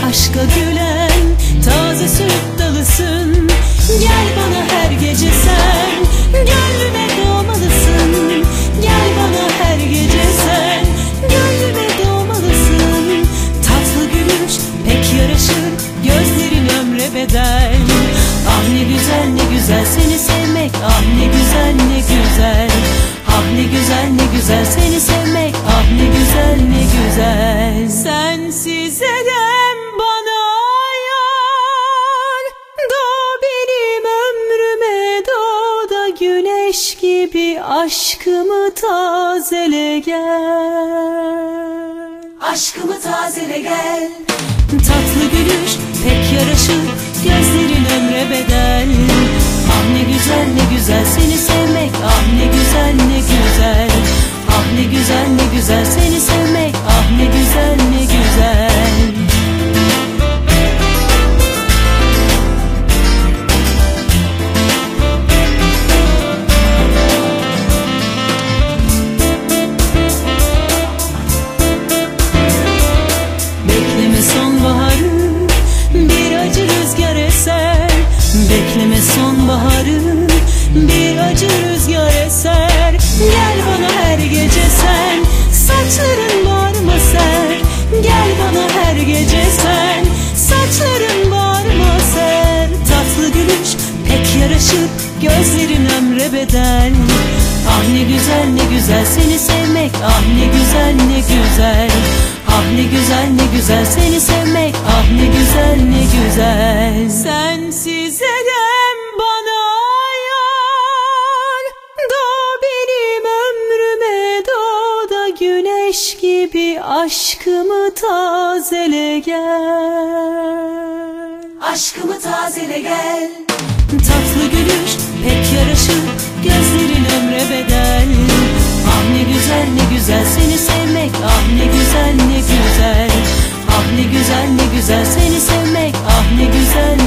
aşka gülen taze süt dalısın. Gel bana her gece sen, gönlüme doğmalısın. Gel bana her gece sen, gönlüme doğmalısın. Tatlı gülüş pek yaraşır, gözlerin ömre bedel. Ah ne güzel ne güzel seni sevmek, ah ne güzel ne güzel. Ah ne güzel ne güzel seni sevmek, ah ne güzel ne güzel. Sensiz edem bana yar, doğ benim ömrüme doğ da güneş gibi aşkımı tazele gel. Aşkımı tazele gel. Tatlı gülüş pek yaraşır, gözlerin ömre bedel. Ah ne güzel ne güzel seni sevmek, ah ne güzel ne güzel. Ah ne güzel ne güzel seni sevmek, ah ne güzel ne güzel. Bekleme sonbaharı, bir acı rüzgar eser. Bekleme sonbaharı, bir acı rüzgar eser. Gel bana her gece sen, saçların bağrıma ser. Gel bana her gece sen, saçların bağrıma ser. Tatlı gülüş pek yaraşır, gözlerin ömre bedel. Ah ne güzel ne güzel seni sevmek, ah ne güzel ne güzel. Ah ne güzel ne güzel seni sevmek, ah ne güzel ne güzel. Sensiz edem bana yar, doğ benim ömrüme doğ da güneş gibi aşkımı tazele gel. Aşkımı tazele gel. Tatlı gülüş pek yaraşır, gözlerin ömre bedel. Ah ne güzel ne güzel seni sevmek, ah ne güzel ne güzel. Ah ne güzel ne güzel seni sevmek, ah ne güzel